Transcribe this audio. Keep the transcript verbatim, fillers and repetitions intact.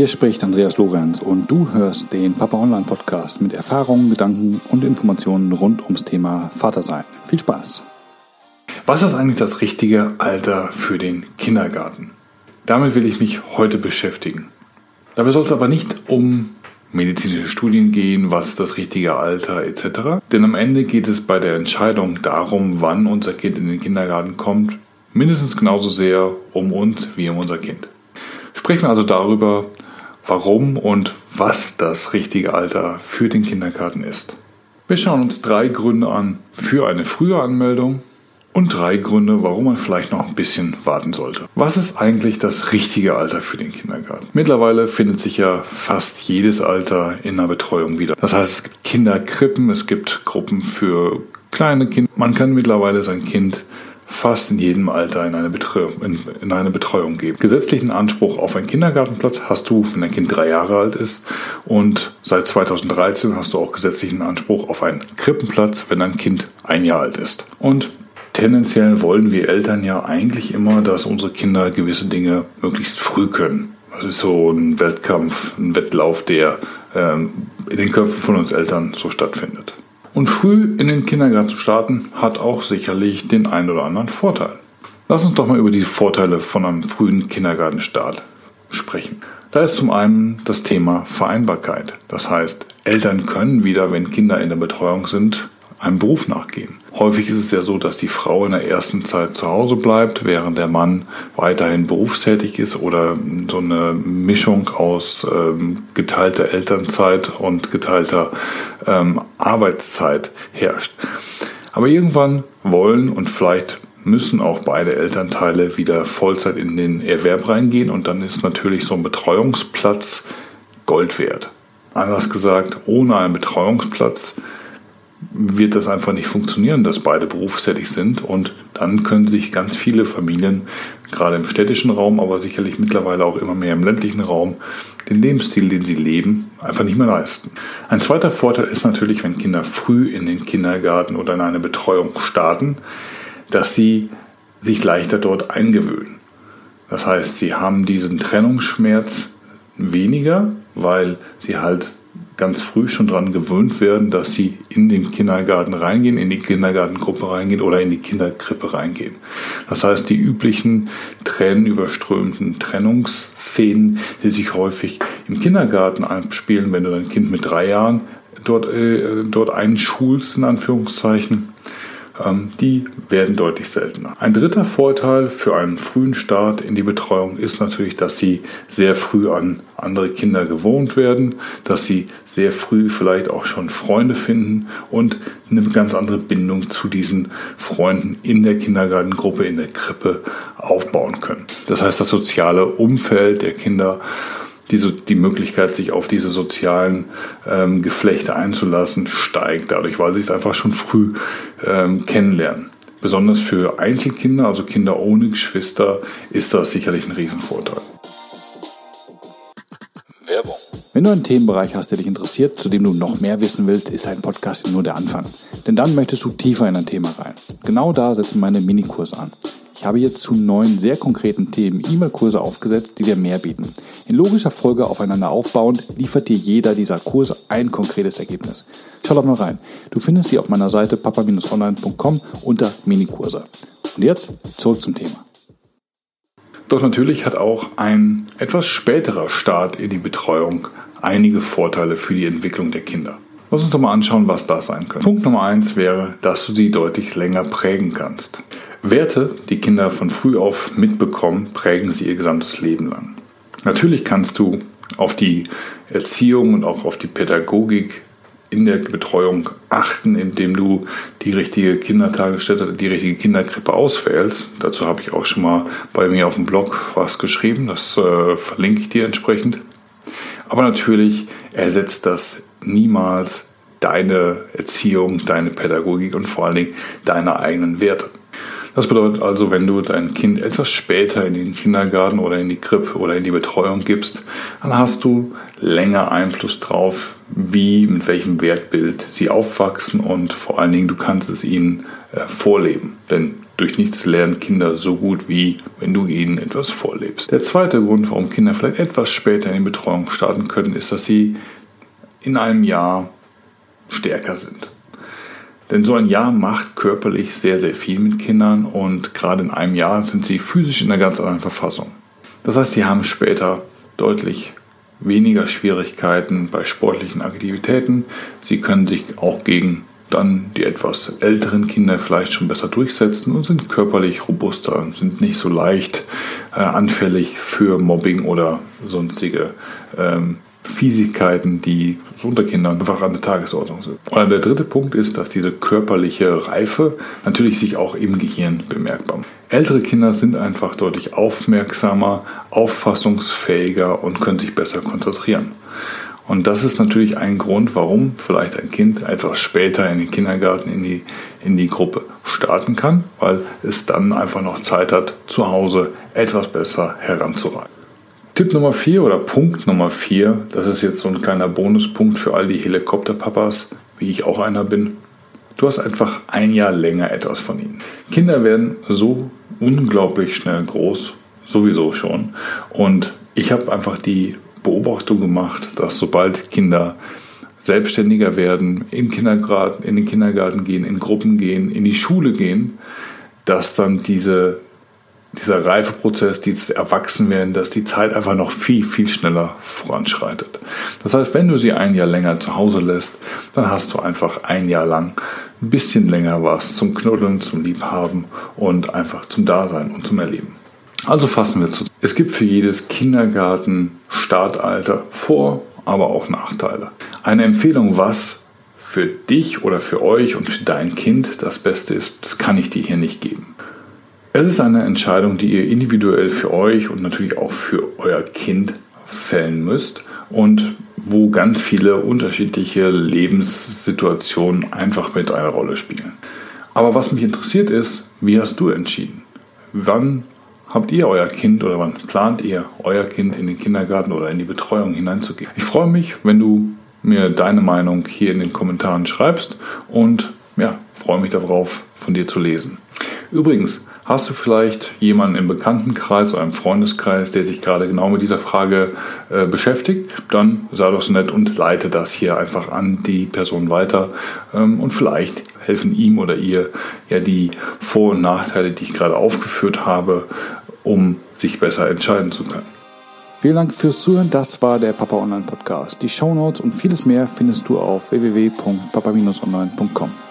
Hier spricht Andreas Lorenz und du hörst den Papa Online Podcast mit Erfahrungen, Gedanken und Informationen rund ums Thema Vatersein. Viel Spaß! Was ist eigentlich das richtige Alter für den Kindergarten? Damit will ich mich heute beschäftigen. Dabei soll es aber nicht um medizinische Studien gehen, was ist das richtige Alter et cetera. Denn am Ende geht es bei der Entscheidung darum, wann unser Kind in den Kindergarten kommt, mindestens genauso sehr um uns wie um unser Kind. Sprechen wir also darüber, warum und was das richtige Alter für den Kindergarten ist. Wir schauen uns drei Gründe an für eine frühe Anmeldung und drei Gründe, warum man vielleicht noch ein bisschen warten sollte. Was ist eigentlich das richtige Alter für den Kindergarten? Mittlerweile findet sich ja fast jedes Alter in einer Betreuung wieder. Das heißt, es gibt Kinderkrippen, es gibt Gruppen für kleine Kinder. Man kann mittlerweile sein Kind fast in jedem Alter in eine Betreuung, in, in eine Betreuung geben. Gesetzlichen Anspruch auf einen Kindergartenplatz hast du, wenn dein Kind drei Jahre alt ist, und seit zweitausenddreizehn hast du auch gesetzlichen Anspruch auf einen Krippenplatz, wenn dein Kind ein Jahr alt ist. Und tendenziell wollen wir Eltern ja eigentlich immer, dass unsere Kinder gewisse Dinge möglichst früh können. Das ist so ein Wettkampf, ein Wettlauf, der ähm, in den Köpfen von uns Eltern so stattfindet. Und früh in den Kindergarten zu starten, hat auch sicherlich den einen oder anderen Vorteil. Lass uns doch mal über die Vorteile von einem frühen Kindergartenstart sprechen. Da ist zum einen das Thema Vereinbarkeit. Das heißt, Eltern können wieder, wenn Kinder in der Betreuung sind, einem Beruf nachgehen. Häufig ist es ja so, dass die Frau in der ersten Zeit zu Hause bleibt, während der Mann weiterhin berufstätig ist oder so eine Mischung aus ähm, geteilter Elternzeit und geteilter ähm, Arbeitszeit herrscht. Aber irgendwann wollen und vielleicht müssen auch beide Elternteile wieder Vollzeit in den Erwerb reingehen und dann ist natürlich so ein Betreuungsplatz Gold wert. Anders gesagt, ohne einen Betreuungsplatz wird das einfach nicht funktionieren, dass beide berufstätig sind und dann können sich ganz viele Familien, gerade im städtischen Raum, aber sicherlich mittlerweile auch immer mehr im ländlichen Raum, den Lebensstil, den sie leben, einfach nicht mehr leisten. Ein zweiter Vorteil ist natürlich, wenn Kinder früh in den Kindergarten oder in eine Betreuung starten, dass sie sich leichter dort eingewöhnen. Das heißt, sie haben diesen Trennungsschmerz weniger, weil sie halt ganz früh schon daran gewöhnt werden, dass sie in den Kindergarten reingehen, in die Kindergartengruppe reingehen oder in die Kinderkrippe reingehen. Das heißt, die üblichen tränenüberströmten Trennungsszenen, die sich häufig im Kindergarten abspielen, wenn du dein Kind mit drei Jahren dort, äh, dort einschulst, in Anführungszeichen, ähm, die werden deutlich seltener. Ein dritter Vorteil für einen frühen Start in die Betreuung ist natürlich, dass sie sehr früh an andere Kinder gewohnt werden, dass sie sehr früh vielleicht auch schon Freunde finden und eine ganz andere Bindung zu diesen Freunden in der Kindergartengruppe, in der Krippe aufbauen können. Das heißt, das soziale Umfeld der Kinder, die, die Möglichkeit, sich auf diese sozialen ähm, Geflechte einzulassen, steigt dadurch, weil sie es einfach schon früh ähm, kennenlernen. Besonders für Einzelkinder, also Kinder ohne Geschwister, ist das sicherlich ein Riesenvorteil. Werbung. Wenn du einen Themenbereich hast, der dich interessiert, zu dem du noch mehr wissen willst, ist ein Podcast nur der Anfang. Denn dann möchtest du tiefer in ein Thema rein. Genau da setzen meine Minikurse an. Ich habe hier zu neun sehr konkreten Themen E-Mail-Kurse aufgesetzt, die dir mehr bieten. In logischer Folge aufeinander aufbauend liefert dir jeder dieser Kurse ein konkretes Ergebnis. Schau doch mal rein. Du findest sie auf meiner Seite papa Bindestrich online Punkt com unter Minikurse. Und jetzt zurück zum Thema. Doch natürlich hat auch ein etwas späterer Start in die Betreuung einige Vorteile für die Entwicklung der Kinder. Lass uns doch mal anschauen, was das sein könnte. Punkt Nummer eins wäre, dass du sie deutlich länger prägen kannst. Werte, die Kinder von früh auf mitbekommen, prägen sie ihr gesamtes Leben lang. Natürlich kannst du auf die Erziehung und auch auf die Pädagogik in der Betreuung achten, indem du die richtige Kindertagesstätte, die richtige Kinderkrippe auswählst. Dazu habe ich auch schon mal bei mir auf dem Blog was geschrieben, das äh, verlinke ich dir entsprechend. Aber natürlich ersetzt das niemals deine Erziehung, deine Pädagogik und vor allen Dingen deine eigenen Werte. Das bedeutet also, wenn du dein Kind etwas später in den Kindergarten oder in die Krippe oder in die Betreuung gibst, dann hast du länger Einfluss drauf, wie, mit welchem Wertbild sie aufwachsen und vor allen Dingen, du kannst es ihnen äh, vorleben. Denn durch nichts lernen Kinder so gut, wie wenn du ihnen etwas vorlebst. Der zweite Grund, warum Kinder vielleicht etwas später in die Betreuung starten können, ist, dass sie in einem Jahr stärker sind. Denn so ein Jahr macht körperlich sehr, sehr viel mit Kindern und gerade in einem Jahr sind sie physisch in einer ganz anderen Verfassung. Das heißt, sie haben später deutlich weniger Schwierigkeiten bei sportlichen Aktivitäten. Sie können sich auch gegen dann die etwas älteren Kinder vielleicht schon besser durchsetzen und sind körperlich robuster, sind nicht so leicht äh, anfällig für Mobbing oder sonstige ähm, Fiesigkeiten, die unter Kindern einfach an der Tagesordnung sind. Und der dritte Punkt ist, dass diese körperliche Reife natürlich sich auch im Gehirn bemerkbar macht. Ältere Kinder sind einfach deutlich aufmerksamer, auffassungsfähiger und können sich besser konzentrieren. Und das ist natürlich ein Grund, warum vielleicht ein Kind etwas später in den Kindergarten, in die, in die Gruppe starten kann, weil es dann einfach noch Zeit hat, zu Hause etwas besser heranzureifen. Tipp Nummer vier oder Punkt Nummer vier, das ist jetzt so ein kleiner Bonuspunkt für all die Helikopterpapas, wie ich auch einer bin. Du hast einfach ein Jahr länger etwas von ihnen. Kinder werden so unglaublich schnell groß, sowieso schon. Und ich habe einfach die Beobachtung gemacht, dass sobald Kinder selbstständiger werden, in, Kindergarten, in den Kindergarten gehen, in Gruppen gehen, in die Schule gehen, dass dann diese dieser Reifeprozess, dieses Erwachsenwerden, dass die Zeit einfach noch viel, viel schneller voranschreitet. Das heißt, wenn du sie ein Jahr länger zu Hause lässt, dann hast du einfach ein Jahr lang ein bisschen länger was zum Knuddeln, zum Liebhaben und einfach zum Dasein und zum Erleben. Also fassen wir zusammen. Es gibt für jedes Kindergarten-Startalter Vor-, aber auch Nachteile. Eine Empfehlung, was für dich oder für euch und für dein Kind das Beste ist, das kann ich dir hier nicht geben. Es ist eine Entscheidung, die ihr individuell für euch und natürlich auch für euer Kind fällen müsst und wo ganz viele unterschiedliche Lebenssituationen einfach mit einer Rolle spielen. Aber was mich interessiert ist, wie hast du entschieden? Wann habt ihr euer Kind oder wann plant ihr, euer Kind in den Kindergarten oder in die Betreuung hineinzugehen? Ich freue mich, wenn du mir deine Meinung hier in den Kommentaren schreibst und ja, freue mich darauf, von dir zu lesen. Übrigens, hast du vielleicht jemanden im Bekanntenkreis oder im Freundeskreis, der sich gerade genau mit dieser Frage äh, beschäftigt, dann sei doch so nett und leite das hier einfach an die Person weiter ähm, und vielleicht helfen ihm oder ihr ja die Vor- und Nachteile, die ich gerade aufgeführt habe, um sich besser entscheiden zu können. Vielen Dank fürs Zuhören. Das war der Papa Online Podcast. Die Shownotes und vieles mehr findest du auf w w w punkt papa Bindestrich online punkt com.